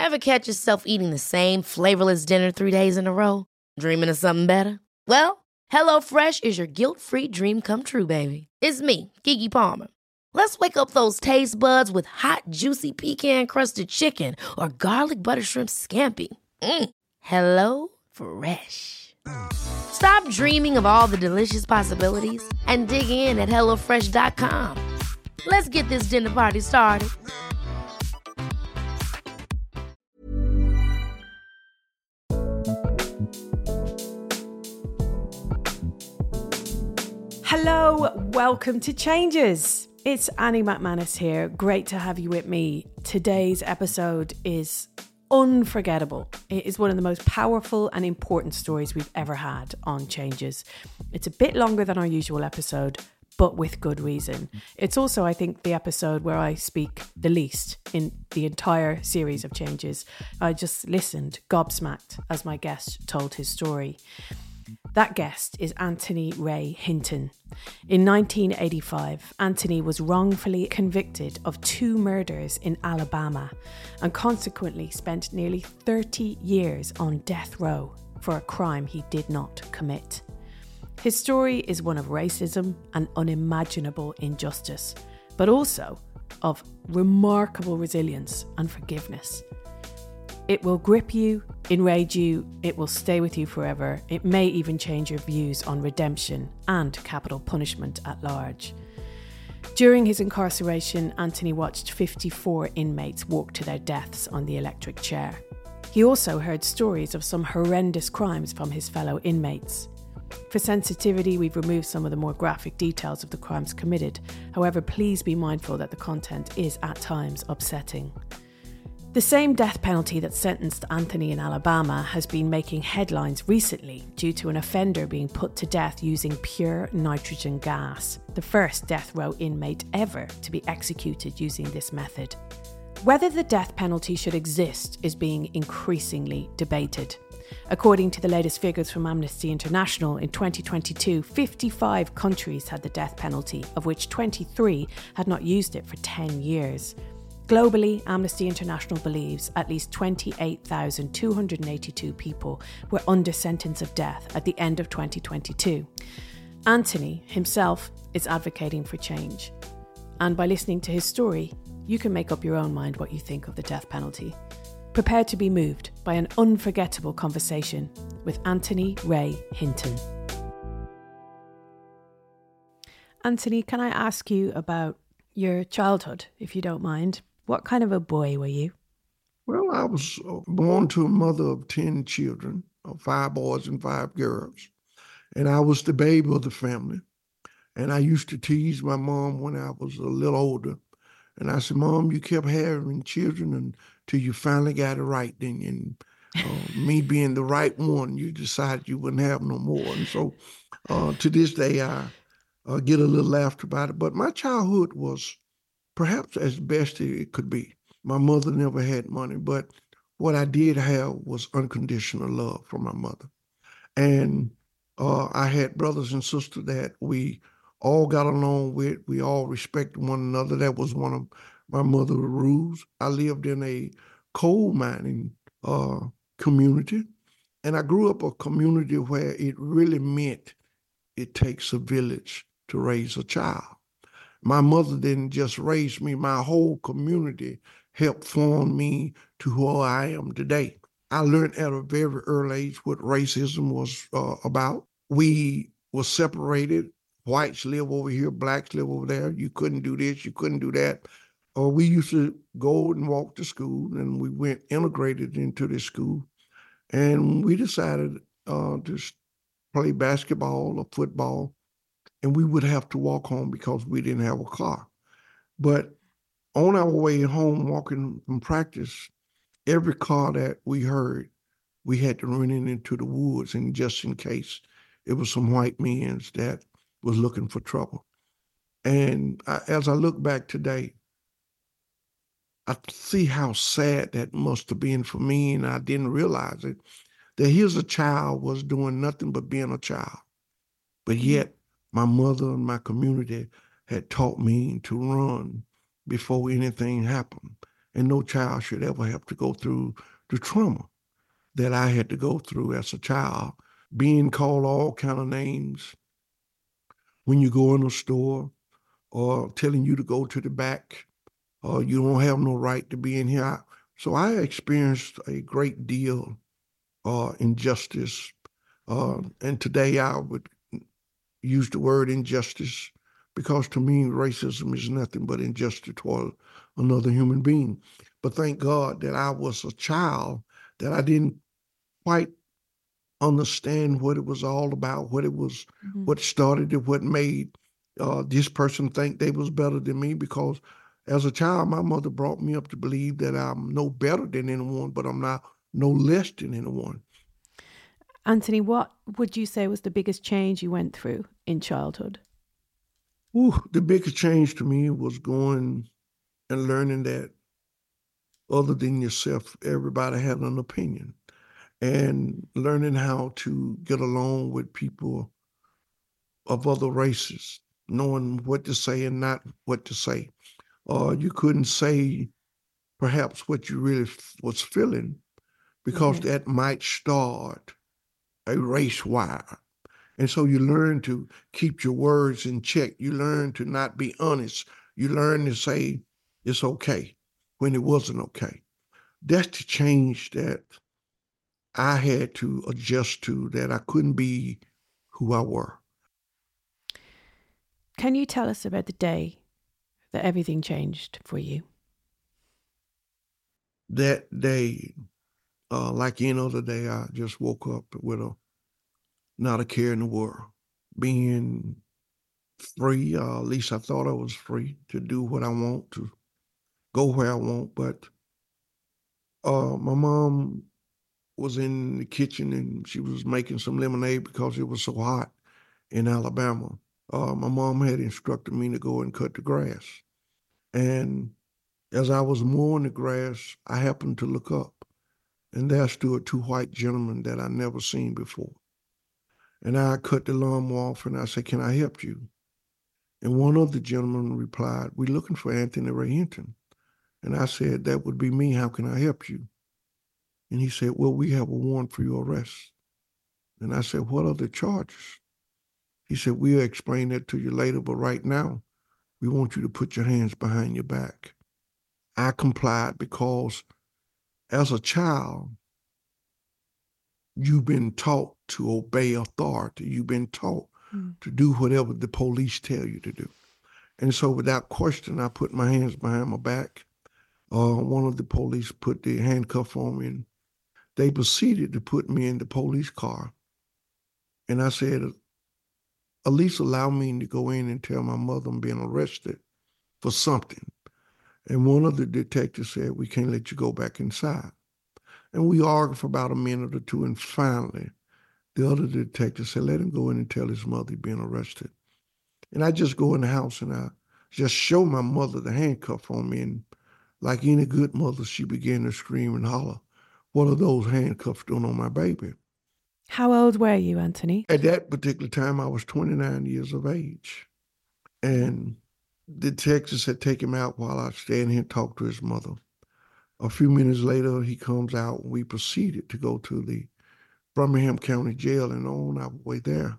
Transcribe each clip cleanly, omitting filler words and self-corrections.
Ever catch yourself eating the same flavorless dinner 3 days in a row? Dreaming of something better? Well, HelloFresh is your guilt-free dream come true, baby. It's me, Keke Palmer. Let's wake up those taste buds with hot, juicy pecan-crusted chicken or garlic butter shrimp scampi. Hello Fresh. Stop dreaming of all the delicious possibilities and dig in at HelloFresh.com. Let's get this dinner party started. Hello, welcome to Changes. It's Annie McManus here. Great to have you with me. Today's episode is unforgettable. It is one of the most powerful and important stories we've ever had on Changes. It's a bit longer than our usual episode, but with good reason. It's also, I think, the episode where I speak the least in the entire series of Changes. I just listened, gobsmacked, as my guest told his story. That guest is Anthony Ray Hinton. In 1985, Anthony was wrongfully convicted of 2 murders in Alabama and consequently spent nearly 30 years on death row for a crime he did not commit. His story is one of racism and unimaginable injustice, but also of remarkable resilience and forgiveness. It will grip you, enrage you, it will stay with you forever. It may even change your views on redemption and capital punishment at large. During his incarceration, Anthony watched 54 inmates walk to their deaths on the electric chair. He also heard stories of some horrendous crimes from his fellow inmates. For sensitivity, we've removed some of the more graphic details of the crimes committed. However, please be mindful that the content is at times upsetting. The same death penalty that sentenced Anthony in Alabama has been making headlines recently due to an offender being put to death using pure nitrogen gas, the first death row inmate ever to be executed using this method. Whether the death penalty should exist is being increasingly debated. According to the latest figures from Amnesty International, in 2022, 55 countries had the death penalty, of which 23 had not used it for 10 years. Globally, Amnesty International believes at least 28,282 people were under sentence of death at the end of 2022. Anthony himself is advocating for change. And by listening to his story, you can make up your own mind what you think of the death penalty. Prepare to be moved by an unforgettable conversation with Anthony Ray Hinton. Anthony, can I ask you about your childhood, if you don't mind? What kind of a boy were you? Well, I was born to a mother of 10 children, 5 boys and 5 girls. And I was the baby of the family. And I used to tease my mom when I was a little older. And I said, Mom, you kept having children until you finally got it right. Then, and me being the right one, you decided you wouldn't have no more. And so to this day, I get a little laughter about it. But my childhood was perhaps as best it could be. My mother never had money, but what I did have was unconditional love from my mother. And I had brothers and sisters that we all got along with. We all respected one another. That was one of my mother's rules. I lived in a coal mining community, and I grew up a community where it really meant it takes a village to raise a child. My mother didn't just raise me, my whole community helped form me to who I am today. I learned at a very early age what racism was about. We were separated. Whites live over here, blacks live over there. You couldn't do this, you couldn't do that. We used to go and walk to school, and we went integrated into this school. And we decided to play basketball or football, and we would have to walk home because we didn't have a car. But on our way home, walking from practice, every car that we heard, we had to run into the woods, and just in case it was some white men that was looking for trouble. And as I look back today, I see how sad that must have been for me, and I didn't realize it, that here's a child was doing nothing but being a child. But yet my mother and my community had taught me to run before anything happened. and no child should ever have to go through the trauma that I had to go through as a child, being called all kind of names when you go in a store, or telling you to go to the back, or you don't have no right to be in here. So I experienced a great deal injustice. And today I would use the word injustice because to me, racism is nothing but injustice toward another human being. But thank God that I was a child, that I didn't quite understand what it was all about, what it was, what started it, what made this person think they was better than me. Because as a child, my mother brought me up to believe that I'm no better than anyone, but I'm not no less than anyone. Anthony, what would you say was the biggest change you went through in childhood? The biggest change to me was going and learning that other than yourself, everybody had an opinion, and learning how to get along with people of other races, knowing what to say and not what to say. You couldn't say perhaps what you really was feeling because that might start a race war. And so you learn to keep your words in check. You learn to not be honest. You learn to say it's okay when it wasn't okay. That's the change that I had to adjust to, that I couldn't be who I were. Can you tell us about the day that everything changed for you? That day, like any other day, I just woke up with not a care in the world, being free. At least I thought I was free to do what I want, to go where I want. But my mom was in the kitchen and she was making some lemonade because it was so hot in Alabama. My mom had instructed me to go and cut the grass. And as I was mowing the grass, I happened to look up, and there stood two white gentlemen that I never seen before. And I cut the lawnmower off and I said, "Can I help you?" And one of the gentlemen replied, "We're looking for Anthony Ray Hinton." And I said, "That would be me. How can I help you?" And he said, "Well, we have a warrant for your arrest." And I said, "What are the charges?" He said, "We'll explain that to you later, but right now, we want you to put your hands behind your back." I complied because as a child, you've been taught to obey authority. You've been taught to do whatever the police tell you to do. And so without question, I put my hands behind my back. One of the police put the handcuff on me, and they proceeded to put me in the police car. And I said, "At least allow me to go in and tell my mother I'm being arrested for something." And one of the detectives said, "We can't let you go back inside." And we argued for about a minute or two, and finally, the other detective said, "Let him go in and tell his mother he's being arrested." And I just go in the house and I just show my mother the handcuff on me. And like any good mother, she began to scream and holler, "What are those handcuffs doing on my baby?" How old were you, Anthony? At that particular time, I was 29 years of age. And the detectives had taken him out while I stand here and talk to his mother. A few minutes later, he comes out and we proceeded to go to the Birmingham County Jail. And on our way there,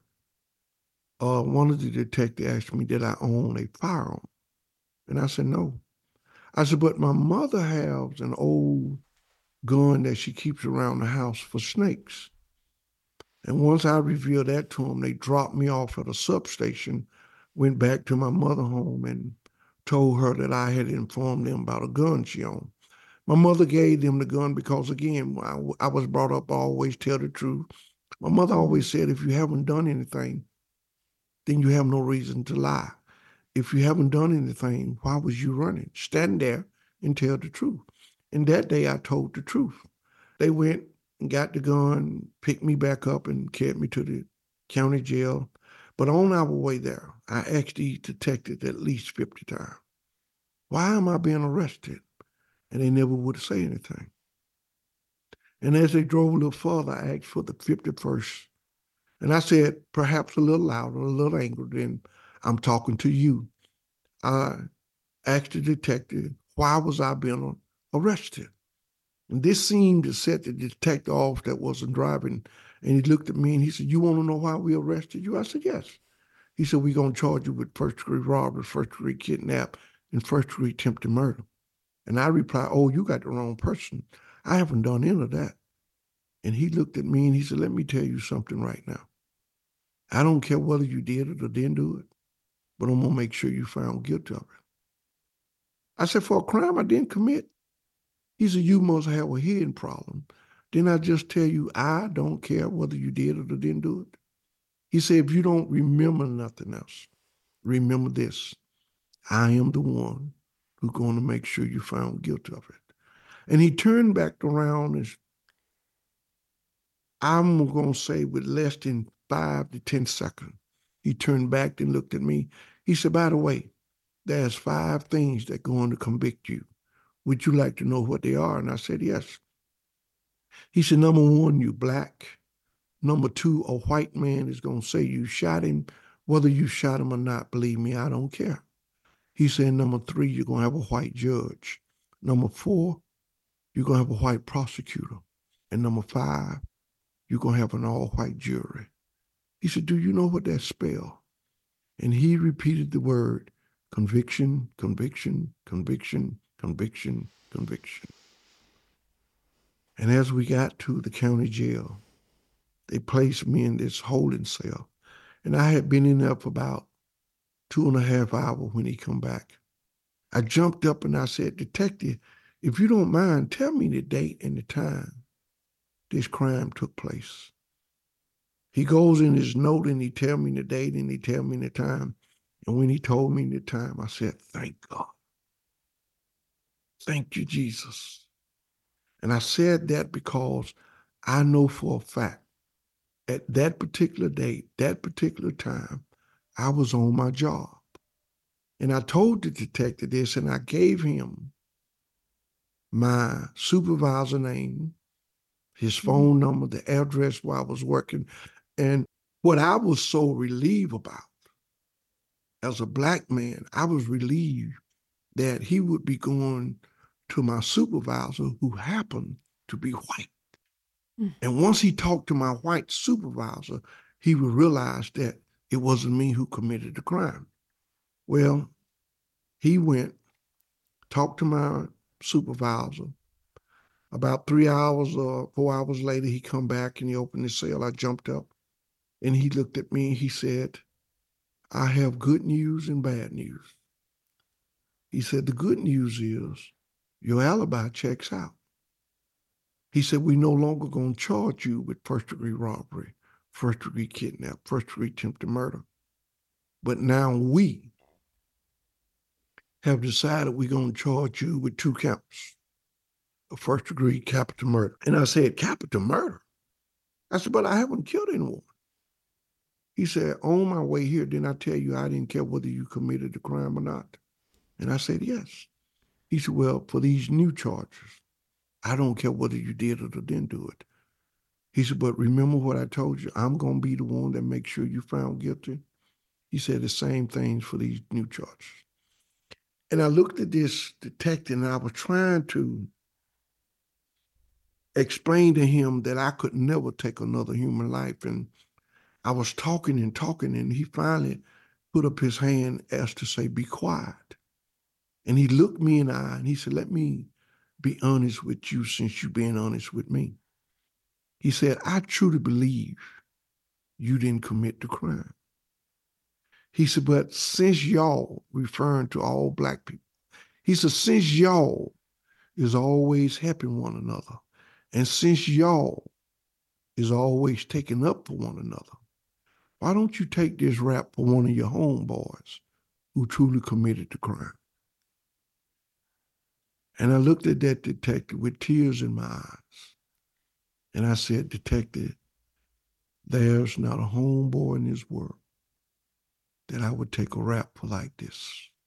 one of the detectives asked me, did I own a firearm? And I said, no. I said, but my mother has an old gun that she keeps around the house for snakes. And once I revealed that to them, they dropped me off at a substation, went back to my mother home and told her that I had informed them about a gun she owned. My mother gave them the gun because, again, I was brought up to always tell the truth. My mother always said, if you haven't done anything, then you have no reason to lie. If you haven't done anything, why was you running? Stand there and tell the truth. And that day I told the truth. They went and got the gun, picked me back up and carried me to the county jail. But on our way there, I asked these detectives at least 50 times, why am I being arrested? And they never would say anything. And as they drove a little further, I asked for the 51st. And I said, perhaps a little louder, a little angry, than I'm talking to you. I asked the detective, why was I being arrested. And this seemed to set the detective off that wasn't driving. And he looked at me and he said, you want to know why we arrested you? I said, yes. He said, we're going to charge you with first-degree robbery, first-degree kidnap, and first-degree attempted murder. And I replied, oh, you got the wrong person. I haven't done any of that. And he looked at me and he said, let me tell you something right now. I don't care whether you did it or didn't do it, but I'm going to make sure you found guilty of it. I said, for a crime I didn't commit. He said, you must have a hearing problem. Didn't I just tell you I don't care whether you did it or didn't do it? He said, if you don't remember nothing else, remember this. I am the one who's going to make sure you found guilty of it. And he turned back around and I'm going to say with less than 5 to 10 seconds, he turned back and looked at me. He said, by the way, there's 5 things that are going to convict you. Would you like to know what they are? And I said, yes. He said, number 1, you black. Number 2, a white man is going to say you shot him. Whether you shot him or not, believe me, I don't care. He said, number 3, you're going to have a white judge. Number 4, you're going to have a white prosecutor. And number 5, you're going to have an all-white jury. He said, do you know what that spells? And he repeated the word, conviction, conviction, conviction, conviction, conviction. And as we got to the county jail, they placed me in this holding cell. And I had been in there for about 2.5 hours when he come back. I jumped up and I said, detective, if you don't mind, tell me the date and the time this crime took place. He goes in his note and he tell me the date and he tell me the time. And when he told me the time, I said, thank God. Thank you, Jesus. And I said that because I know for a fact at that particular date, that particular time, I was on my job. And I told the detective this and I gave him my supervisor name, his phone number, the address where I was working. And what I was so relieved about, as a black man, I was relieved that he would be going to my supervisor who happened to be white. And once he talked to my white supervisor, he would realize that it wasn't me who committed the crime. Well, he went, talked to my supervisor. About 3 hours or 4 hours later, he come back and he opened his cell. I jumped up and he looked at me and he said, I have good news and bad news. He said, the good news is your alibi checks out. He said, we no longer going to charge you with first-degree robbery, first-degree kidnap, first-degree attempted murder. But now we have decided we're going to charge you with 2 counts of first-degree capital murder. And I said, capital murder? I said, but I haven't killed anyone. He said, on my way here, didn't I tell you I didn't care whether you committed the crime or not? And I said, yes. He said, well, for these new charges, I don't care whether you did it or didn't do it. He said, but remember what I told you, I'm going to be the one that makes sure you found guilty. He said the same things for these new charges. And I looked at this detective and I was trying to explain to him that I could never take another human life. And I was talking and he finally put up his hand as to say, be quiet. And he looked me in the eye and he said, let me be honest with you since you've been honest with me. He said, I truly believe you didn't commit the crime. He said, but since y'all, referring to all black people, he said, since y'all is always helping one another, and since y'all is always taking up for one another, why don't you take this rap for one of your homeboys who truly committed the crime? And I looked at that detective with tears in my eyes. And I said, detective, there's not a homeboy in this world that I would take a rap for like this.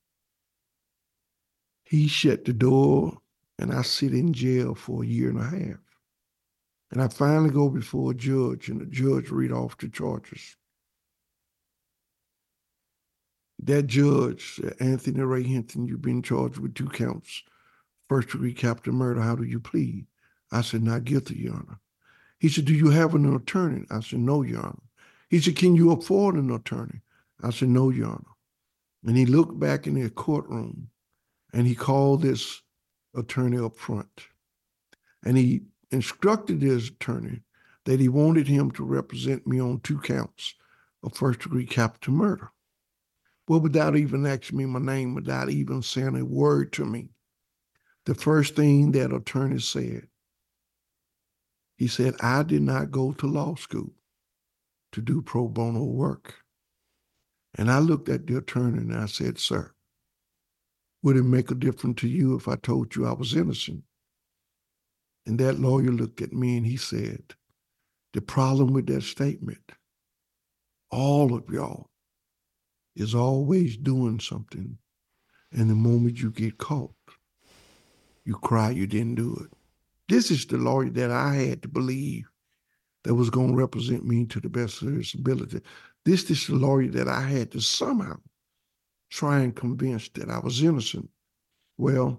He shut the door and I sit in jail for 1.5 years. And I finally go before a judge and the judge read off the charges. That judge said, Anthony Ray Hinton, you've been charged with 2 counts, first-degree capital murder. How do you plead? I said, not guilty, Your Honor. He said, do you have an attorney? I said, no, Your Honor. He said, can you afford an attorney? I said, no, Your Honor. And he looked back in the courtroom and he called this attorney up front. And he instructed his attorney that he wanted him to represent me on 2 counts of first-degree capital murder. Well, without even asking me my name, without even saying a word to me, the first thing that attorney said, he said, I did not go to law school to do pro bono work. And I looked at the attorney and I said, sir, would it make a difference to you if I told you I was innocent? And that lawyer looked at me and he said, the problem with that statement, all of y'all is always doing something. And the moment you get caught, you cry you didn't do it. This is the lawyer that I had to believe that was going to represent me to the best of his ability. This is the lawyer that I had to somehow try and convince that I was innocent. Well,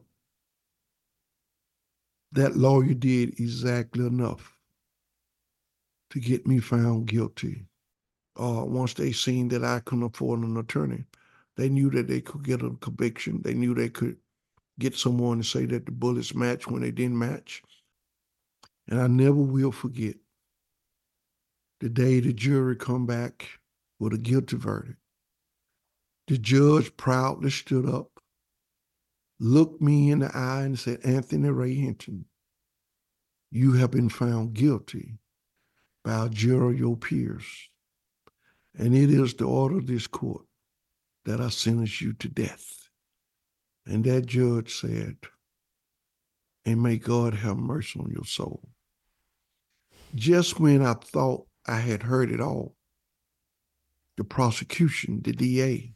that lawyer did exactly enough to get me found guilty. Once they seen that I couldn't afford an attorney, they knew that they could get a conviction. They knew they could get someone to say that the bullets matched when they didn't match. And I never will forget the day the jury come back with a guilty verdict. The judge proudly stood up, looked me in the eye and said, Anthony Ray Hinton, you have been found guilty by a jury of your peers. And it is the order of this court that I sentence you to death. And that judge said, and may God have mercy on your soul. Just when I thought I had heard it all, the prosecution, the DA,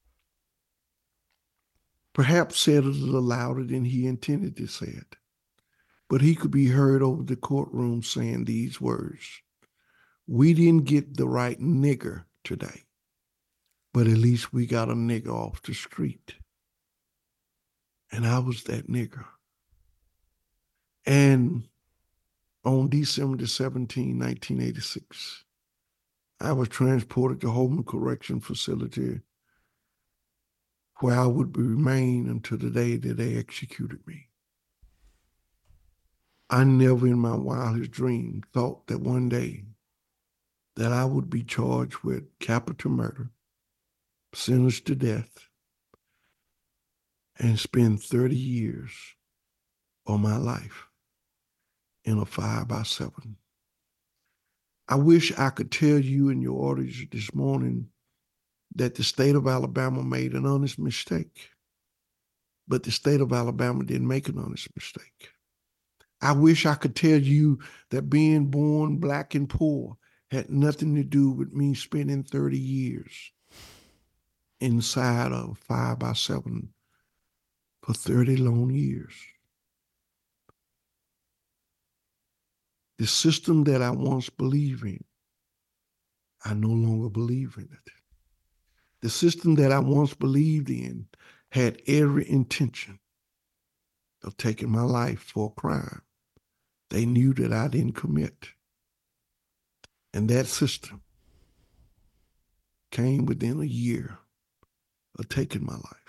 perhaps said it a little louder than he intended to say it, but he could be heard over the courtroom saying these words, we didn't get the right nigger today, but at least we got a nigger off the street. And I was that nigger. And on December 17, 1986, I was transported to Holman Correction Facility where I would remain until the day that they executed me. I never in my wildest dream thought that one day that I would be charged with capital murder, sentenced to death, and spend 30 years of my life in a 5x7. I wish I could tell you in your audience this morning that the state of Alabama made an honest mistake, but the state of Alabama didn't make an honest mistake. I wish I could tell you that being born black and poor had nothing to do with me spending 30 years inside of 5x7 for 30 long years. The system that I once believed in, I no longer believe in it. The system that I once believed in had every intention of taking my life for a crime they knew that I didn't commit. And that system came within a year of taking my life.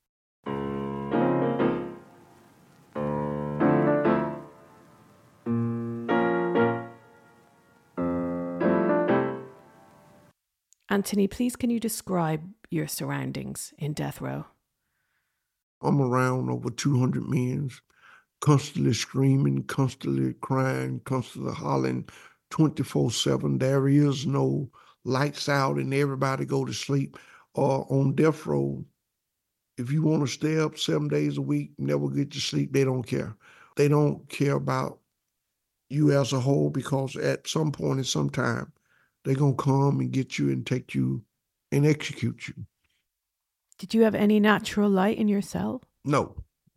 Anthony, please can you describe your surroundings in death row? I'm around over 200 men, constantly screaming, constantly crying, constantly hollering 24/7. There is no lights out and everybody go to sleep. Or on death row, if you want to stay up 7 days a week, never get to sleep, they don't care. They don't care about you as a whole because at some point in some time, they're going to come and get you and take you and execute you. Did you have any natural light in your cell? No.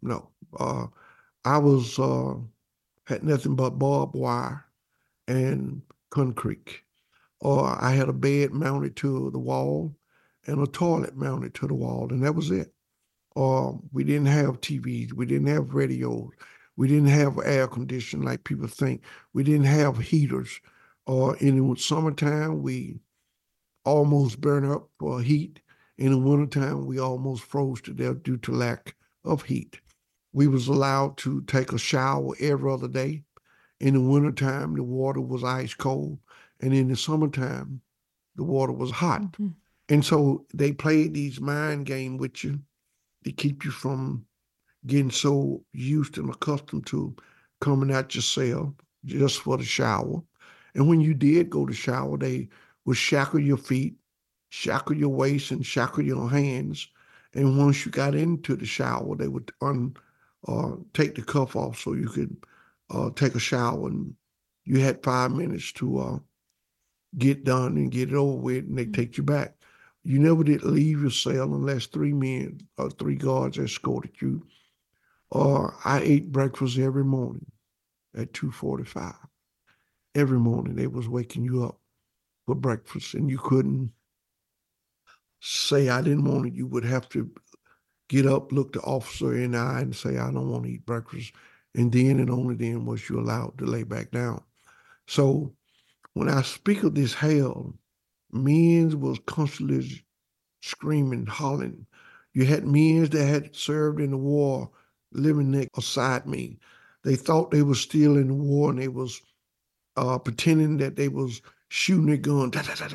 I was, had nothing but barbed wire and concrete. Or I had a bed mounted to the wall and a toilet mounted to the wall, and that was it. We didn't have TVs. We didn't have radios. We didn't have air conditioning like people think. We didn't have heaters. In the summertime, we almost burn up for heat. In the wintertime, we almost froze to death due to lack of heat. We was allowed to take a shower every other day. In the wintertime, the water was ice cold. And in the summertime, the water was hot. Mm-hmm. And so they played these mind games with you to keep you from getting so used and accustomed to coming out your cell just for the shower. And when you did go to shower, they would shackle your feet, shackle your waist, and shackle your hands. And once you got into the shower, they would take the cuff off so you could take a shower. And you had 5 minutes to get done and get it over with, and they take you back. You never did leave your cell unless 3 men or 3 guards escorted you. I ate breakfast every morning at 2:45. Every morning they was waking you up for breakfast, and you couldn't say I didn't want it. You would have to get up, look the officer in the eye, and say, I don't want to eat breakfast. And then and only then was you allowed to lay back down. So when I speak of this hell, men was constantly screaming, hollering. You had men that had served in the war living next beside me. They thought they were still in the war, and they was pretending that they was shooting their gun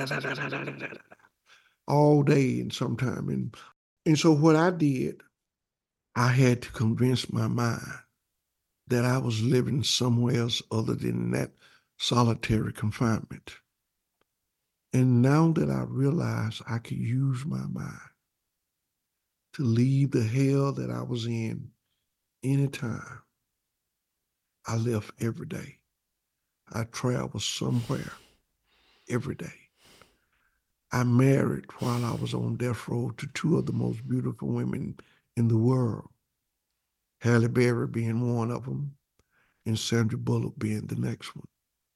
all day and sometime. And so what I did, I had to convince my mind that I was living somewhere else other than that solitary confinement. And now that I realized I could use my mind to leave the hell that I was in anytime, I left every day. I traveled somewhere every day. I married while I was on death row to 2 of the most beautiful women in the world, Halle Berry being one of them and Sandra Bullock being the next one.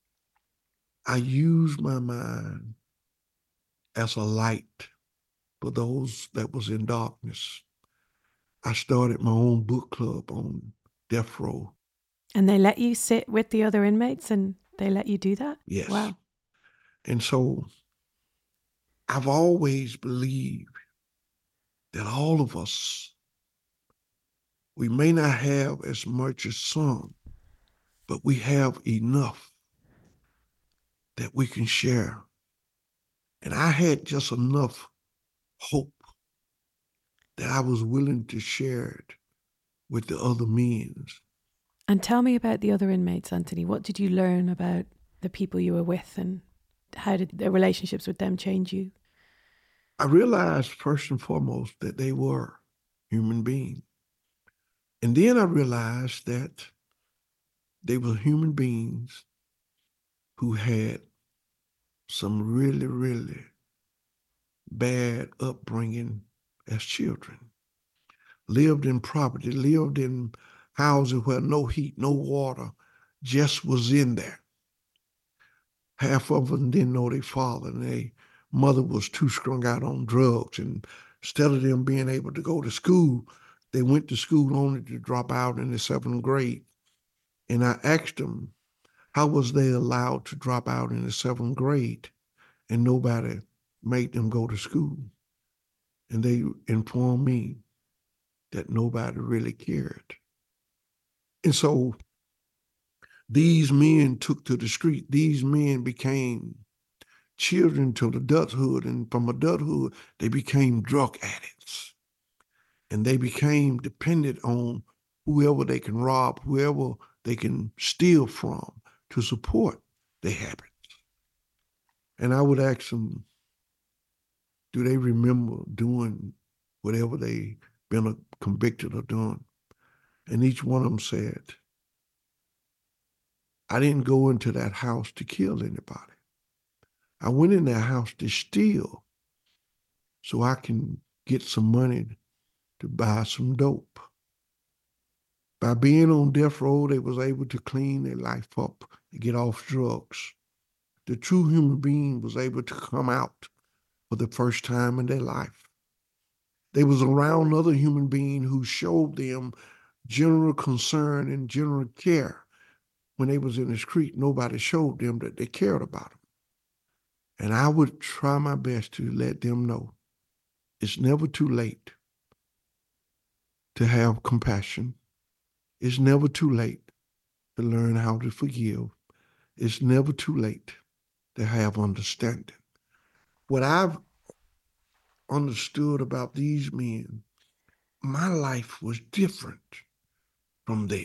I used my mind as a light for those that was in darkness. I started my own book club on death row. And they let you sit with the other inmates, and they let you do that? Yes. Wow. And so I've always believed that all of us, we may not have as much as some, but we have enough that we can share. And I had just enough hope that I was willing to share it with the other men. And tell me about the other inmates, Anthony. What did you learn about the people you were with, and how did the relationships with them change you? I realized first and foremost that they were human beings. And then I realized that they were human beings who had some really, really bad upbringing as children, lived in poverty, lived in houses where no heat, no water, just was in there. Half of them didn't know their father, and their mother was too strung out on drugs. And instead of them being able to go to school, they went to school only to drop out in the 7th grade. And I asked them, how was they allowed to drop out in the 7th grade and nobody made them go to school? And they informed me that nobody really cared. And so these men took to the street. These men became children to adulthood, and from adulthood, they became drug addicts. And they became dependent on whoever they can rob, whoever they can steal from to support their habits. And I would ask them, do they remember doing whatever they been convicted of doing? And each one of them said, I didn't go into that house to kill anybody. I went in that house to steal so I can get some money to buy some dope. By being on death row, they was able to clean their life up and get off drugs. The true human being was able to come out for the first time in their life. They was around other human beings who showed them general concern and general care. When they was in the street, nobody showed them that they cared about them. And I would try my best to let them know it's never too late to have compassion. It's never too late to learn how to forgive. It's never too late to have understanding. What I've understood about these men, my life was different from theirs.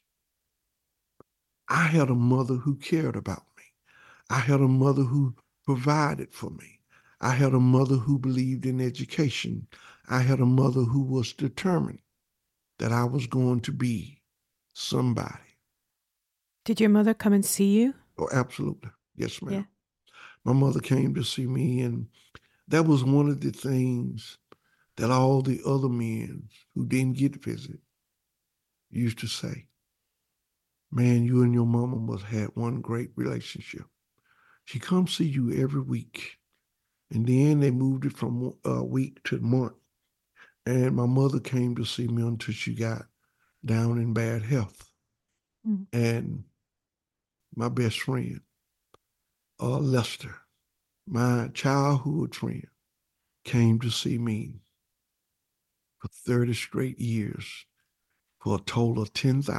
I had a mother who cared about me. I had a mother who provided for me. I had a mother who believed in education. I had a mother who was determined that I was going to be somebody. Did your mother come and see you? Oh, absolutely. Yes, ma'am. Yeah. My mother came to see me, and that was one of the things that all the other men who didn't get to visit used to say. Man, you and your mama must have had one great relationship. She comes see you every week. And then they moved it from week to month. And my mother came to see me until she got down in bad health. Mm. And my best friend, Lester, my childhood friend, came to see me for 30 straight years for a total of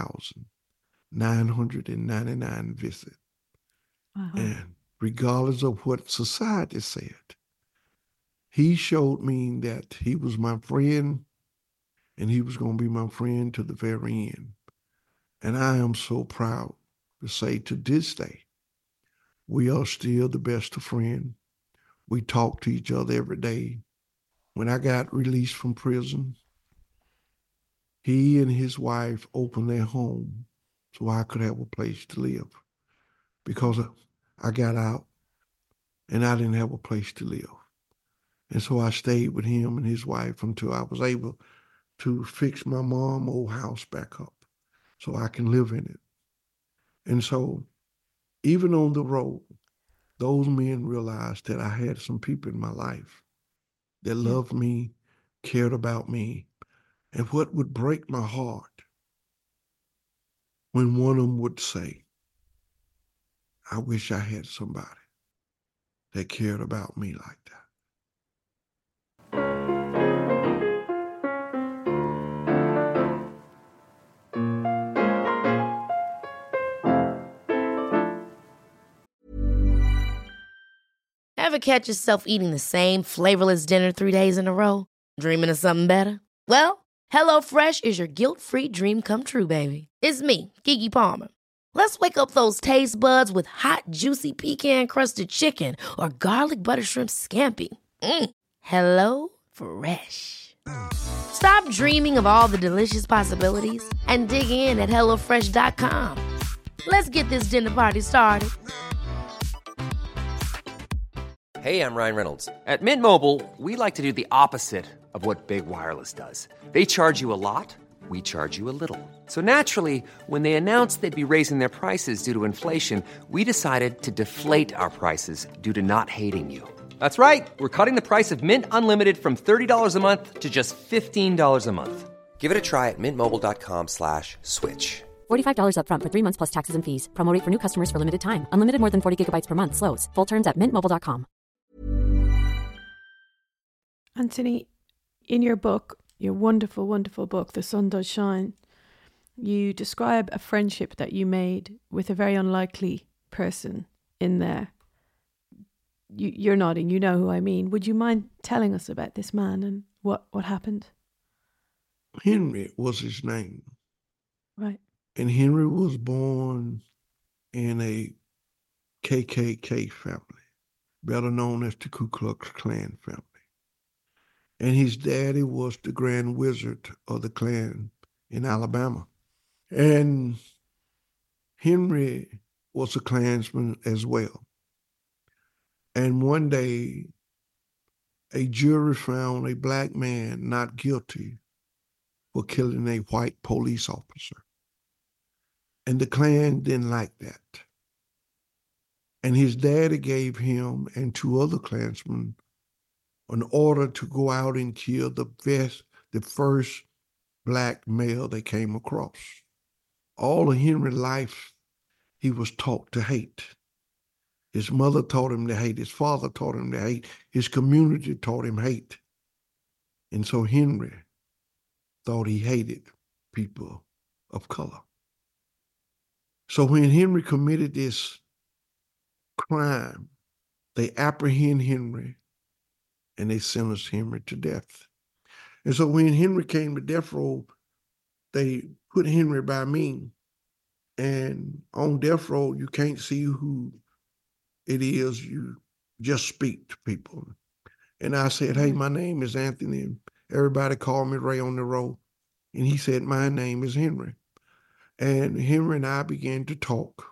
10,999 visits. Wow. And regardless of what society said, he showed me that he was my friend and he was going to be my friend to the very end. And I am so proud to say to this day, we are still the best of friends. We talk to each other every day. When I got released from prison, he and his wife opened their home so I could have a place to live, because I got out and I didn't have a place to live. And so I stayed with him and his wife until I was able to fix my mom's old house back up so I can live in it. And so even on the road, those men realized that I had some people in my life that loved me, cared about me. And what would break my heart when one of them would say, I wish I had somebody that cared about me like that. Ever catch yourself eating the same flavorless dinner 3 days in a row? Dreaming of something better? Well, HelloFresh is your guilt-free dream come true, baby. It's me, Keke Palmer. Let's wake up those taste buds with hot, juicy pecan-crusted chicken or garlic butter shrimp scampi. Hello Fresh. Stop dreaming of all the delicious possibilities and dig in at HelloFresh.com. Let's get this dinner party started. Hey, I'm Ryan Reynolds. At Mint Mobile, we like to do the opposite of what Big Wireless does. They charge you a lot, we charge you a little. So naturally, when they announced they'd be raising their prices due to inflation, we decided to deflate our prices due to not hating you. That's right. We're cutting the price of Mint Unlimited from $30 a month to just $15 a month. Give it a try at mintmobile.com/switch. $45 up front for 3 months plus taxes and fees. Promo rate for new customers for limited time. Unlimited more than 40 gigabytes per month. Slows full terms at mintmobile.com. Anthony, in your book, your wonderful, wonderful book, The Sun Does Shine, you describe a friendship that you made with a very unlikely person in there. You're nodding, you know who I mean. Would you mind telling us about this man and what happened? Henry was his name. Right. And Henry was born in a KKK family, better known as the Ku Klux Klan family. And his daddy was the Grand Wizard of the Klan in Alabama. And Henry was a Klansman as well. And one day, a jury found a black man not guilty for killing a white police officer. And the Klan didn't like that. And his daddy gave him and 2 other Klansmen in order to go out and kill the first black male they came across. All of Henry's life, he was taught to hate. His mother taught him to hate. His father taught him to hate. His community taught him hate. And so Henry thought he hated people of color. So when Henry committed this crime, they apprehend Henry and they sentenced Henry to death. And so when Henry came to death row, they put Henry by me. And on death row, you can't see who it is. You just speak to people. And I said, hey, my name is Anthony. And everybody called me Ray on the row. And he said, my name is Henry. And Henry and I began to talk.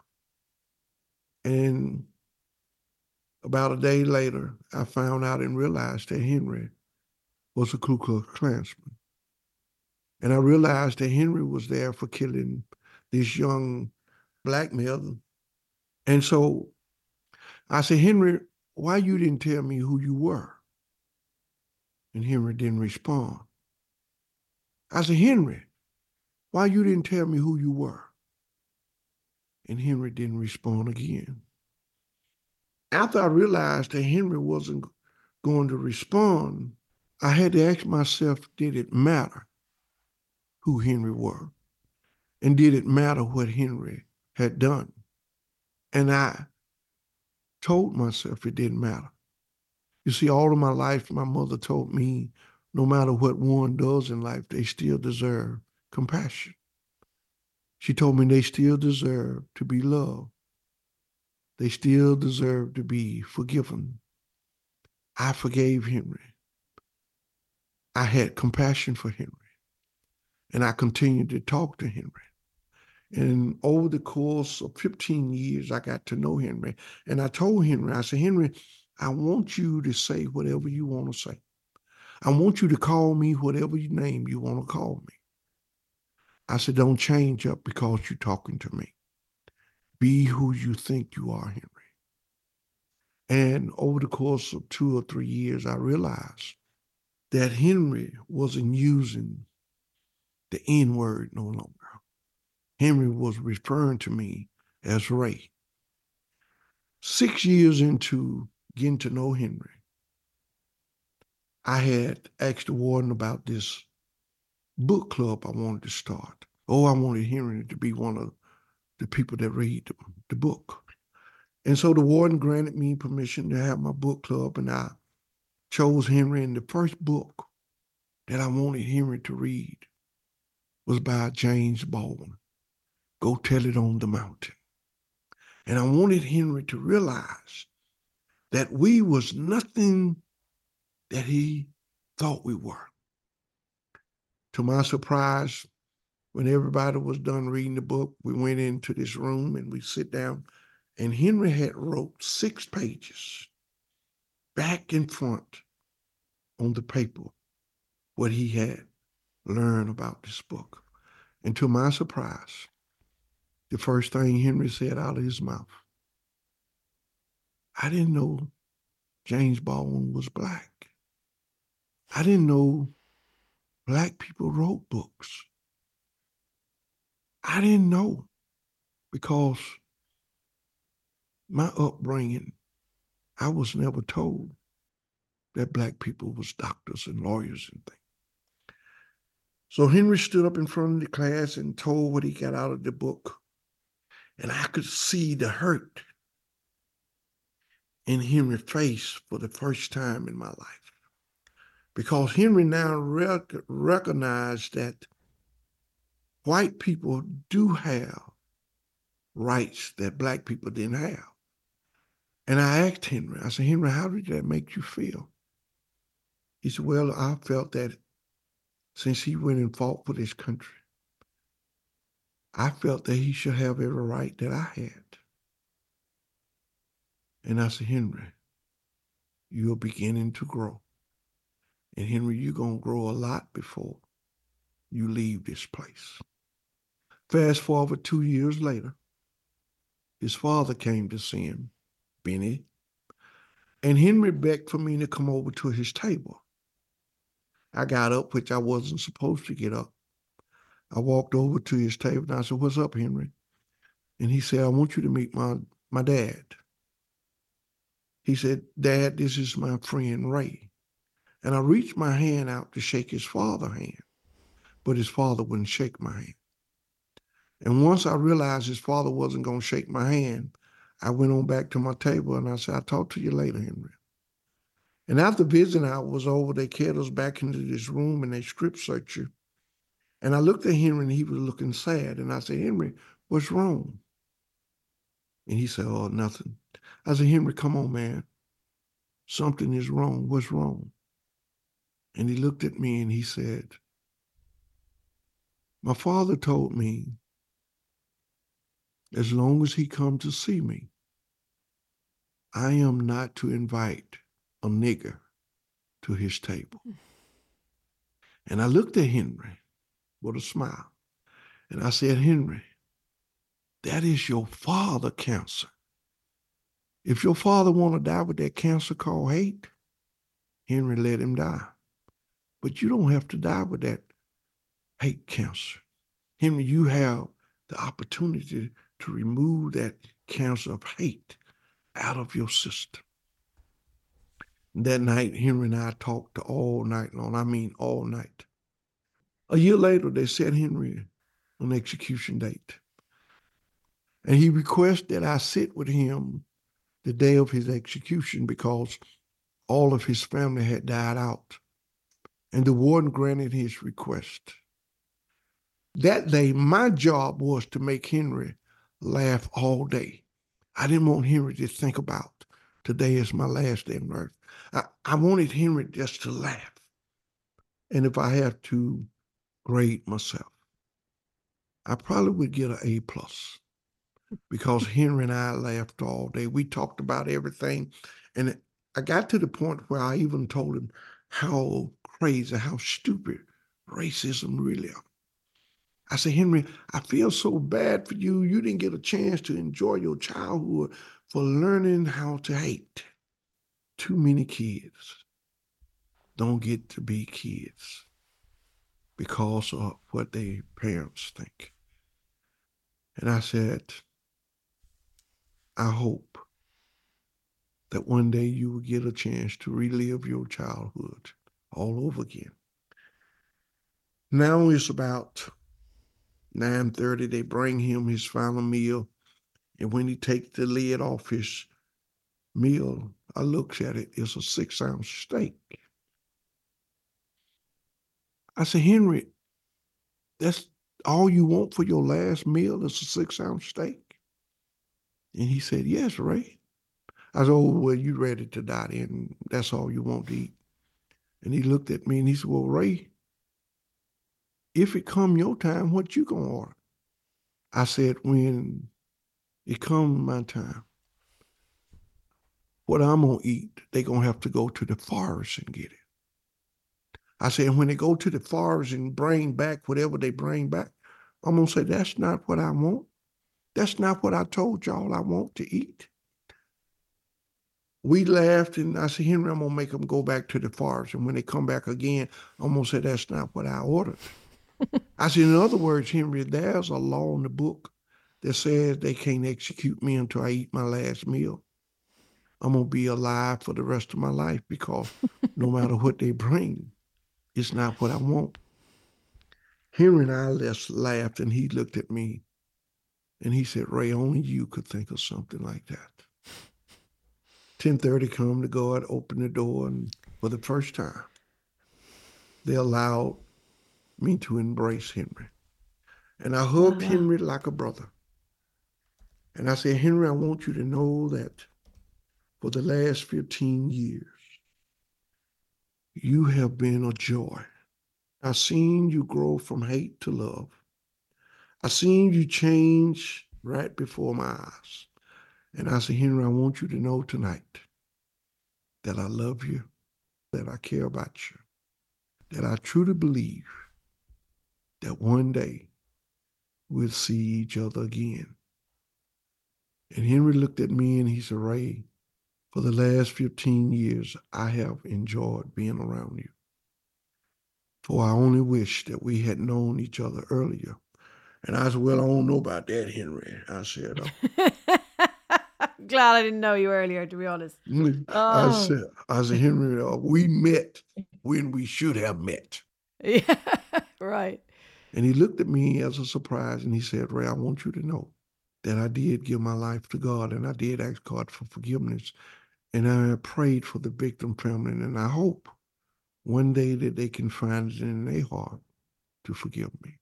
And about a day later, I found out and realized that Henry was a Ku Klux Klansman. And I realized that Henry was there for killing this young black male. And so I said, Henry, why you didn't tell me who you were? And Henry didn't respond. I said, Henry, why you didn't tell me who you were? And Henry didn't respond again. After I realized that Henry wasn't going to respond, I had to ask myself, did it matter who Henry were? And did it matter what Henry had done? And I told myself it didn't matter. You see, all of my life, my mother told me, no matter what one does in life, they still deserve compassion. She told me they still deserve to be loved. They still deserve to be forgiven. I forgave Henry. I had compassion for Henry. And I continued to talk to Henry. And over the course of 15 years, I got to know Henry. And I told Henry, I said, Henry, I want you to say whatever you want to say. I want you to call me whatever name you want to call me. I said, don't change up because you're talking to me. Be who you think you are, Henry. And over the course of 2 or 3 years, I realized that Henry wasn't using the N-word no longer. Henry was referring to me as Ray. 6 years into getting to know Henry, I had asked the warden about this book club I wanted to start. Oh, I wanted Henry to be one of the people that read the book. And so the warden granted me permission to have my book club, and I chose Henry. And the first book that I wanted Henry to read was by James Baldwin, Go Tell It on the Mountain. And I wanted Henry to realize that we was nothing that he thought we were. To my surprise, when everybody was done reading the book, we went into this room and we sit down, and Henry had wrote 6 pages back and front on the paper what he had learned about this book. And to my surprise, the first thing Henry said out of his mouth, I didn't know James Baldwin was black. I didn't know black people wrote books. I didn't know, because my upbringing, I was never told that black people was doctors and lawyers and things. So Henry stood up in front of the class and told what he got out of the book. And I could see the hurt in Henry's face for the first time in my life. Because Henry now recognized that white people do have rights that black people didn't have. And I asked Henry, I said, Henry, how did that make you feel? He said, well, I felt that since he went and fought for this country, I felt that he should have every right that I had. And I said, Henry, you're beginning to grow. And Henry, you're going to grow a lot before you leave this place. Fast forward 2 years later, his father came to see him, Benny. And Henry begged for me to come over to his table. I got up, which I wasn't supposed to get up. I walked over to his table and I said, "What's up, Henry?" And he said, "I want you to meet my dad." He said, "Dad, this is my friend Ray." And I reached my hand out to shake his father's hand, but his father wouldn't shake my hand. And once I realized his father wasn't going to shake my hand, I went on back to my table and I said, "I'll talk to you later, Henry." And after visiting hour was over, they carried us back into this room and they strip searched you. And I looked at Henry and he was looking sad. And I said, "Henry, what's wrong?" And he said, "Oh, nothing." I said, "Henry, come on, man. Something is wrong. What's wrong?" And he looked at me and he said, "My father told me as long as he come to see me, I am not to invite a nigger to his table." And I looked at Henry with a smile. And I said, "Henry, that is your father cancer. If your father want to die with that cancer called hate, Henry, let him die. But you don't have to die with that hate cancer. Henry, you have the opportunity to remove that cancer of hate out of your system." That night, Henry and I talked all night long. I mean, all night. A year later, they set Henry on execution date. And he requested that I sit with him the day of his execution because all of his family had died out. And the warden granted his request. That day, my job was to make Henry laugh all day. I didn't want Henry to think about today is my last day on earth. I wanted Henry just to laugh. And if I have to grade myself, I probably would get an A+, because Henry and I laughed all day. We talked about everything. And I got to the point where I even told him how crazy, how stupid racism really is. I said, "Henry, I feel so bad for you. You didn't get a chance to enjoy your childhood for learning how to hate." Too many kids don't get to be kids because of what their parents think. And I said, "I hope that one day you will get a chance to relive your childhood all over again." Now it's about 9:30. They bring him his final meal. And when he takes the lid off his meal, I looked at it. It's a 6-ounce steak. I said, "Henry, that's all you want for your last meal is a 6-ounce steak?" And he said, "Yes, Ray." I said, "Oh, well, you ready to die then. That's all you want to eat." And he looked at me and he said, "Well, Ray, if it come your time, what you gonna order?" I said, "When it come my time, what I'm gonna eat, they gonna have to go to the forest and get it." I said, "When they go to the forest and bring back whatever they bring back, I'm gonna say, that's not what I want. That's not what I told y'all I want to eat." We laughed and I said, "Henry, I'm gonna make them go back to the forest. And when they come back again, I'm gonna say, that's not what I ordered." I said, "In other words, Henry, there's a law in the book that says they can't execute me until I eat my last meal. I'm gonna be alive for the rest of my life because no matter what they bring, it's not what I want." Henry and I just laughed and he looked at me and he said, "Ray, only you could think of something like that." 10:30 come, the guard opened the door, and for the first time, they allowed me to embrace Henry. And I hugged Henry like a brother. And I said, "Henry, I want you to know that for the last 15 years, you have been a joy. I've seen you grow from hate to love. I've seen you change right before my eyes." And I said, "Henry, I want you to know tonight that I love you, that I care about you, that I truly believe that one day we'll see each other again." And Henry looked at me and he said, "Ray, For the last 15 years, I have enjoyed being around you. For I only wish that we had known each other earlier. And I said, well, I don't know about that, Henry. I said, Glad I didn't know you earlier, to be honest. I said, Henry, we met when we should have met. Yeah, right. And he looked at me as a surprise and he said, Ray, I want you to know that I did give my life to God and I did ask God for forgiveness. And I prayed for the victim family. And I hope one day that they can find it in their heart to forgive me.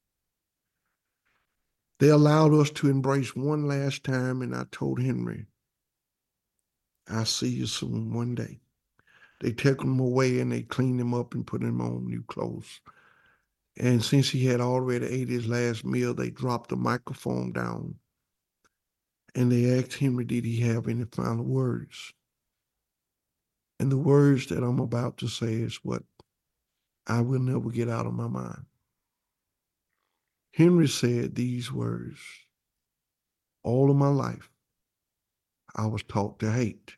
They allowed us to embrace one last time. And I told Henry, I'll see you soon one day. They took him away and they cleaned him up and put him on new clothes. And since he had already ate his last meal, they dropped the microphone down and they asked Henry, did he have any final words? And the words that I'm about to say is what I will never get out of my mind. Henry said these words, all of my life, I was taught to hate.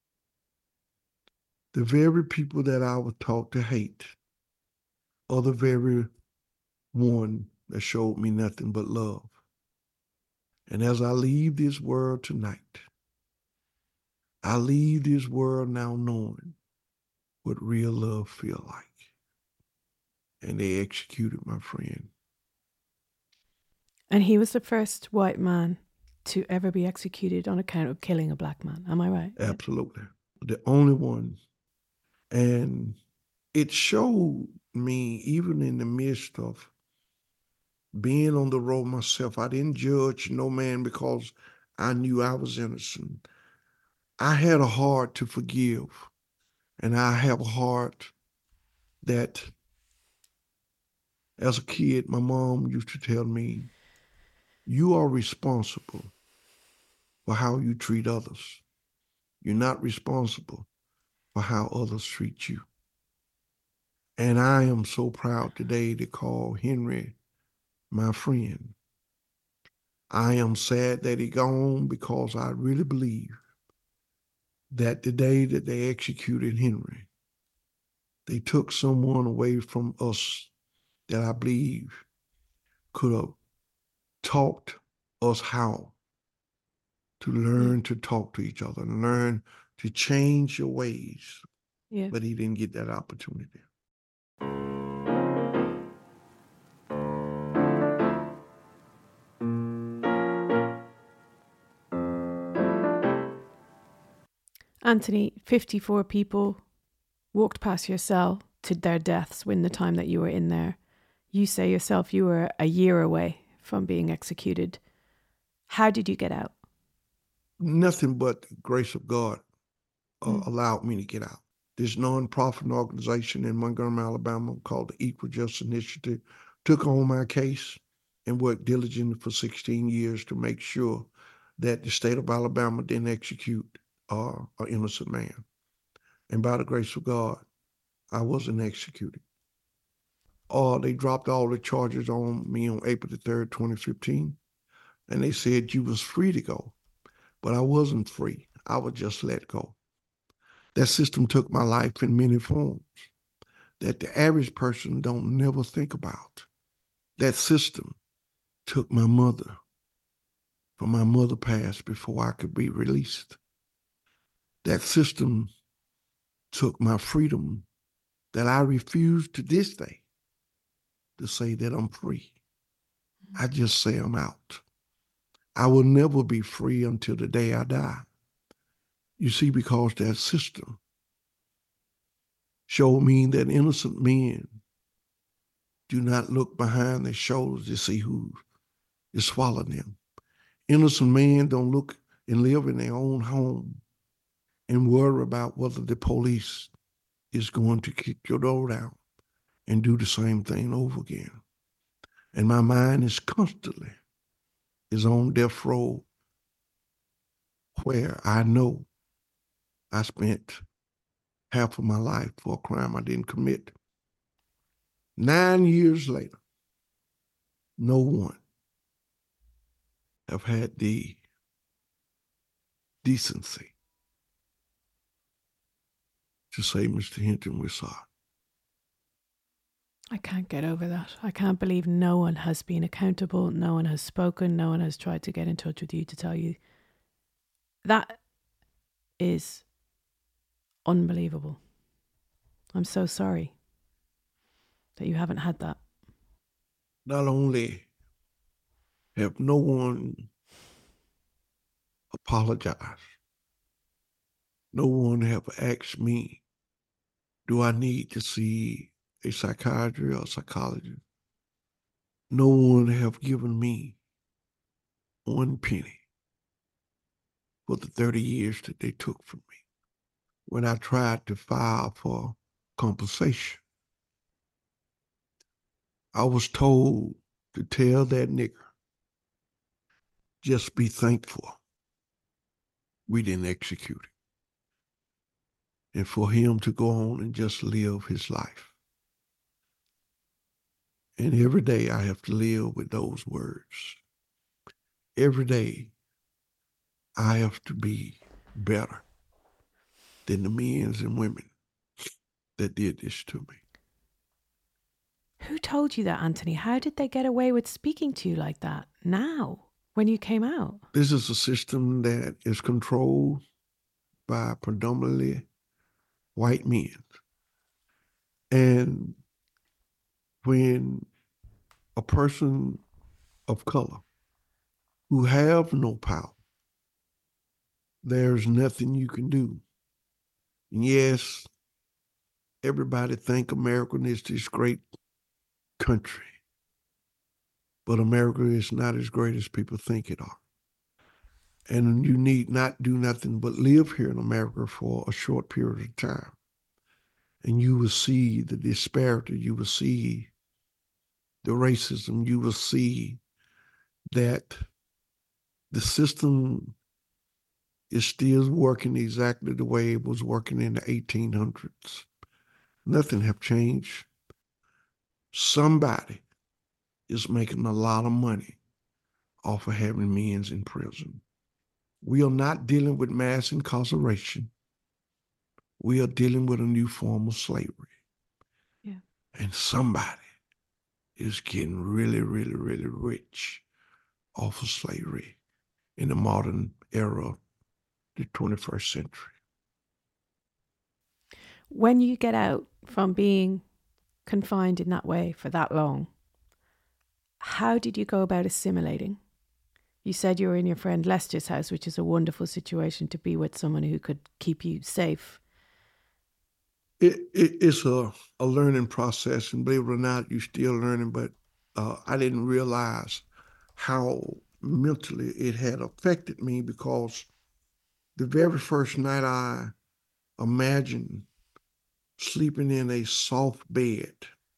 The very people that I was taught to hate are the very one that showed me nothing but love. And as I leave this world tonight, I leave this world now knowing what real love feels like. And they executed my friend. And he was the first white man to ever be executed on account of killing a black man. Am I right? Absolutely. The only one. And it showed me, even in the midst of being on the road myself, I didn't judge no man because I knew I was innocent. I had a heart to forgive. And I have a heart that, as a kid, my mom used to tell me, you are responsible for how you treat others. You're not responsible for how others treat you. And I am so proud today to call Henry my friend. I am sad that he gone because I really believe that the day that they executed Henry, they took someone away from us that I believe could have taught us how to learn to talk to each other and learn to change your ways. Yeah. But he didn't get that opportunity. Anthony, 54 people walked past your cell to their deaths in the time that you were in there. You say yourself you were a year away from being executed. How did you get out? Nothing but the grace of God allowed me to get out. This nonprofit organization in Montgomery, Alabama called the Equal Justice Initiative took on my case and worked diligently for 16 years to make sure that the state of Alabama didn't execute an innocent man. And by the grace of God, I wasn't executed. They dropped all the charges on me on April the 3rd, 2015. And they said you was free to go. But I wasn't free. I was just let go. That system took my life in many forms that the average person don't never think about. That system took my mother, for my mother passed before I could be released. That system took my freedom that I refuse to this day to say that I'm free. I just say I'm out. I will never be free until the day I die. You see, because that system showed me that innocent men do not look behind their shoulders to see who is swallowing them. Innocent men don't look and live in their own home and worry about whether the police is going to kick your door down and do the same thing over again. And my mind is constantly on death row, where I know I spent half of my life for a crime I didn't commit. 9 years later, no one have had the decency to say, Mr. Hinton, we're sorry. I can't get over that. I can't believe no one has been accountable. No one has spoken. No one has tried to get in touch with you to tell you. That is unbelievable. I'm so sorry that you haven't had that. Not only have no one apologized, no one have asked me, do I need to see a psychiatrist or psychologist? No one have given me one penny for the 30 years that they took from me when I tried to file for compensation. I was told to tell that nigger, just be thankful we didn't execute him, and for him to go on and just live his life. And every day I have to live with those words. Every day I have to be better than the men and women that did this to me. Who told you that, Anthony? How did they get away with speaking to you like that now, when you came out? This is a system that is controlled by predominantly white men. And when a person of color who have no power, there's nothing you can do. And yes, everybody think America is this great country, but America is not as great as people think it are. And you need not do nothing but live here in America for a short period of time. And you will see the disparity, you will see the racism, you will see that the system is still working exactly the way it was working in the 1800s. Nothing have changed. Somebody is making a lot of money off of having men in prison. We are not dealing with mass incarceration. We are dealing with a new form of slavery. Yeah. And somebody is getting really, really, really rich off of slavery in the modern era, the 21st century. When you get out from being confined in that way for that long, how did you go about assimilating? You said you were in your friend Lester's house, which is a wonderful situation to be with someone who could keep you safe. It's a learning process, and believe it or not, you're still learning, but I didn't realize how mentally it had affected me, because the very first night I imagined sleeping in a soft bed,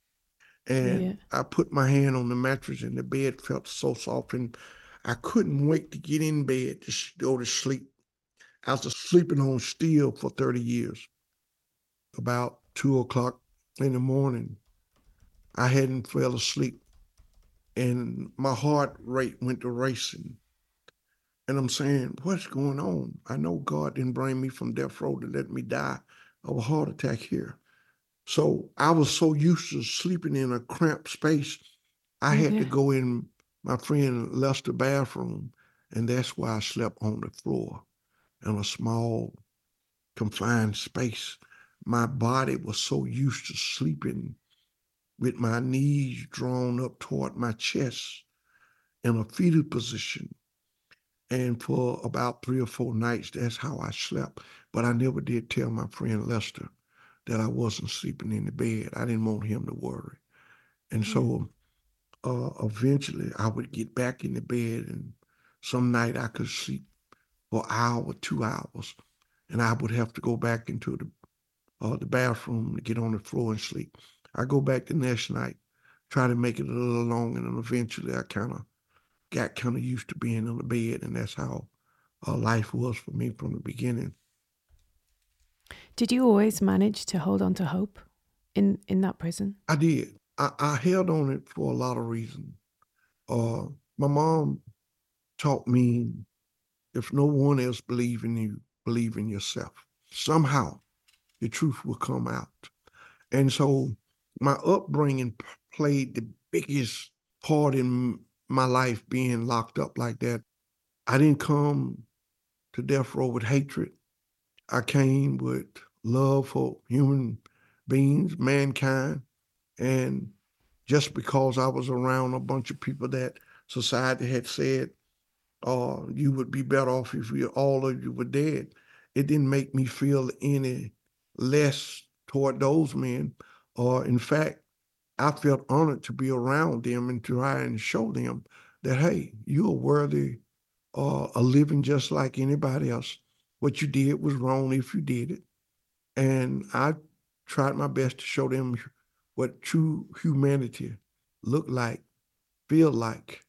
and I put my hand on the mattress and the bed felt so soft, and I couldn't wait to get in bed to go to sleep. After sleeping on steel for 30 years, about 2:00 in the morning, I hadn't fell asleep, and my heart rate went to racing. And I'm saying, what's going on? I know God didn't bring me from death row to let me die of a heart attack here. So I was so used to sleeping in a cramped space, I had to go in my friend Lester's bathroom, and that's why I slept on the floor in a small, confined space. My body was so used to sleeping with my knees drawn up toward my chest in a fetal position. And for about 3 or 4 nights, that's how I slept. But I never did tell my friend Lester that I wasn't sleeping in the bed. I didn't want him to worry. And so eventually I would get back in the bed, and some night I could sleep for an hour, 2 hours, and I would have to go back into the bathroom to get on the floor and sleep. I go back the next night, try to make it a little longer, and eventually I got used to being on the bed, and that's how life was for me from the beginning. Did you always manage to hold on to hope in that prison? I did. I held on it for a lot of reasons. My mom taught me, if no one else believes in you, believe in yourself. Somehow, the truth will come out. And so my upbringing played the biggest part in my life being locked up like that. I didn't come to death row with hatred. I came with love for human beings, mankind. And just because I was around a bunch of people that society had said, you would be better off if all of you were dead, it didn't make me feel any less toward those men. In fact, I felt honored to be around them and try and show them that, hey, you are worthy of living just like anybody else. What you did was wrong if you did it. And I tried my best to show them what true humanity looked like, feel like.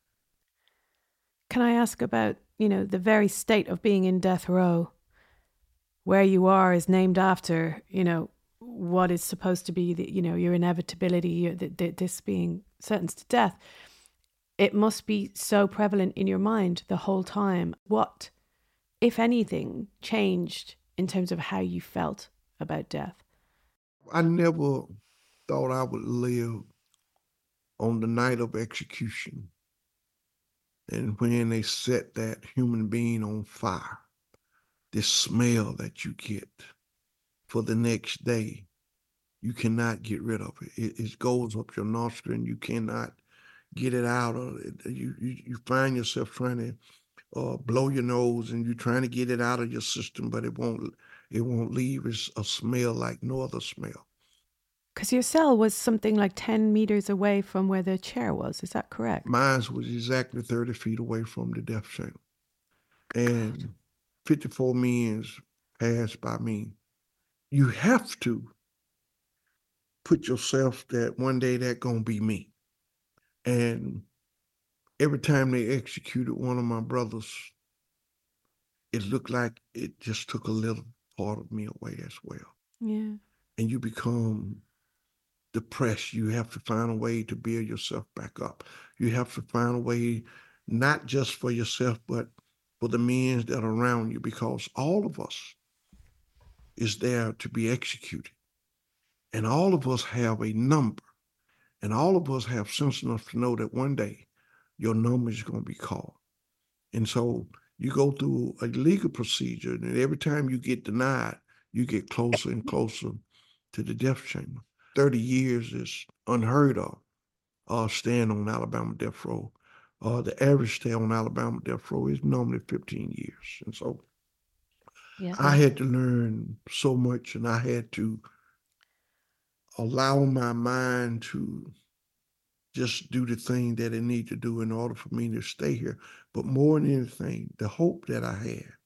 Can I ask about, the very state of being in death row? Where you are is named after, what is supposed to be, your inevitability, this being sentenced to death. It must be so prevalent in your mind the whole time. What, if anything, changed in terms of how you felt about death? I never thought I would live on the night of execution. And when they set that human being on fire, the smell that you get for the next day, you cannot get rid of it. It goes up your nostril and you cannot get it out. You find yourself trying to blow your nose and you're trying to get it out of your system, but it won't leave. It's a smell like no other smell. Because your cell was something like 10 meters away from where the chair was. Is that correct? Mine was exactly 30 feet away from the death chamber. And 54 men passed by me. You have to put yourself that one day that gonna be me. And every time they executed one of my brothers, it looked like it just took a little part of me away as well. Yeah. And you become depressed. You have to find a way to build yourself back up. You have to find a way, not just for yourself, but for the men that are around you, because all of us is there to be executed. And all of us have a number. And all of us have sense enough to know that one day your number is going to be called. And so you go through a legal procedure, and every time you get denied, you get closer and closer to the death chamber. 30 years is unheard of, staying on Alabama death row. The average stay on Alabama death row is normally 15 years. And so I had to learn so much, and I had to allow my mind to just do the thing that it needed to do in order for me to stay here. But more than anything, the hope that I had,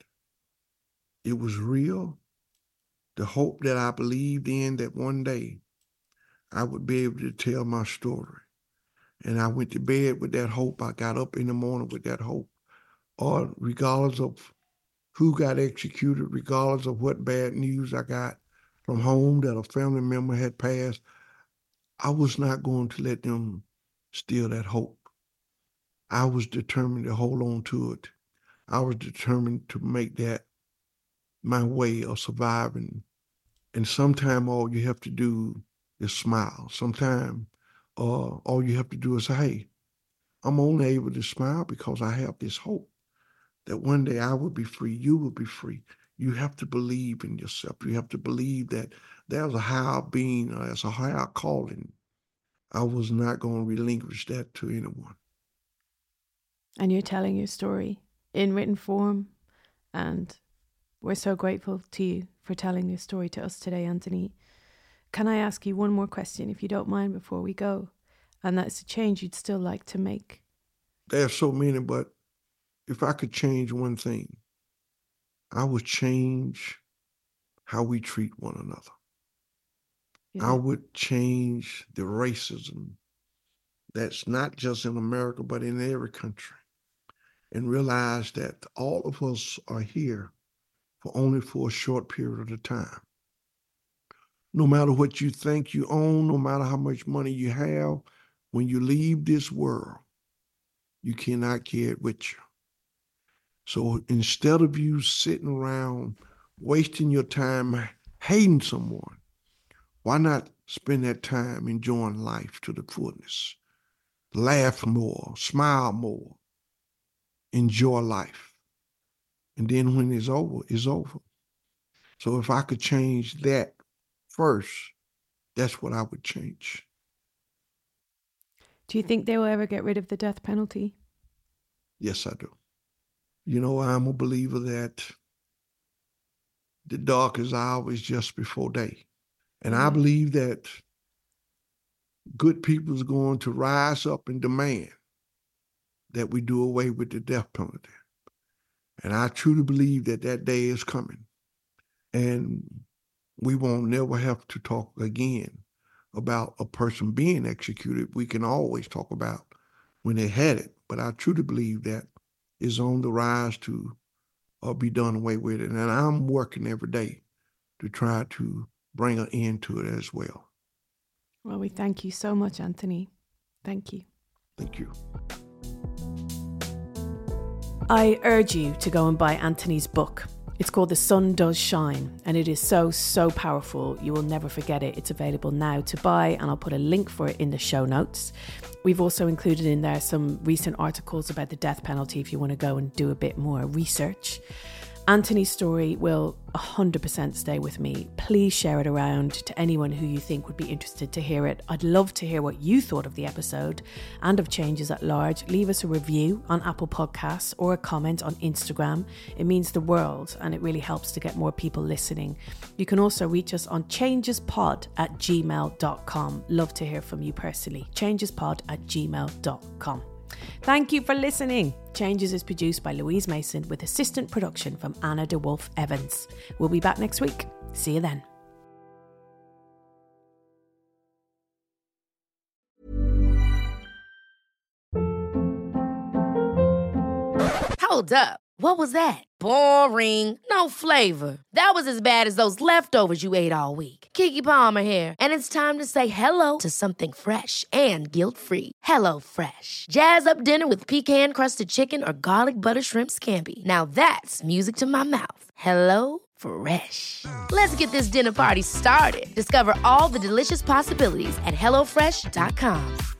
it was real. The hope that I believed in, that one day I would be able to tell my story. And I went to bed with that hope. I got up in the morning with that hope. Or regardless of who got executed, regardless of what bad news I got from home that a family member had passed, I was not going to let them steal that hope. I was determined to hold on to it. I was determined to make that my way of surviving. And sometimes all you have to do is smile. Sometimes all you have to do is say, hey, I'm only able to smile because I have this hope that one day I will be free, you will be free. You have to believe in yourself. You have to believe that there's a higher being, there's a higher calling. I was not going to relinquish that to anyone. And you're telling your story in written form, and we're so grateful to you for telling your story to us today, Anthony. Can I ask you one more question, if you don't mind, before we go? And that's a change you'd still like to make. There's so many, but if I could change one thing, I would change how we treat one another. I would change the racism that's not just in America, but in every country, and realize that all of us are here for a short period of time. No matter what you think you own, no matter how much money you have, when you leave this world, you cannot carry it with you. So instead of you sitting around wasting your time hating someone. Why not spend that time enjoying life to the fullness? Laugh more, smile more, enjoy life. And then when it's over, it's over. So if I could change that first, that's what I would change. Do you think they will ever get rid of the death penalty? Yes, I do. You know, I'm a believer that the darkest hour is just before day. And I believe that good people is going to rise up and demand that we do away with the death penalty. And I truly believe that that day is coming. And we won't never have to talk again about a person being executed. We can always talk about when they had it. But I truly believe that is on the rise to be done away with it. And I'm working every day to try to bring an end to it as well. Well, we thank you so much, Anthony. Thank you. Thank you. I urge you to go and buy Anthony's book. It's called The Sun Does Shine, and it is so, so powerful. You will never forget it. It's available now to buy, and I'll put a link for it in the show notes. We've also included in there some recent articles about the death penalty if you want to go and do a bit more research. Anthony's story will 100% stay with me. Please share it around to anyone who you think would be interested to hear it. I'd love to hear what you thought of the episode and of Changes at Large. Leave us a review on Apple Podcasts or a comment on Instagram. It means the world and it really helps to get more people listening. You can also reach us on changespod@gmail.com. Love to hear from you personally. changespod@gmail.com. Thank you for listening. Changes is produced by Louise Mason with assistant production from Anna DeWolf Evans. We'll be back next week. See you then. Hold up. What was that? Boring. No flavor. That was as bad as those leftovers you ate all week. Keke Palmer here, and it's time to say hello to something fresh and guilt-free. Hello Fresh. Jazz up dinner with pecan-crusted chicken or garlic butter shrimp scampi. Now that's music to my mouth. Hello Fresh. Let's get this dinner party started. Discover all the delicious possibilities at HelloFresh.com.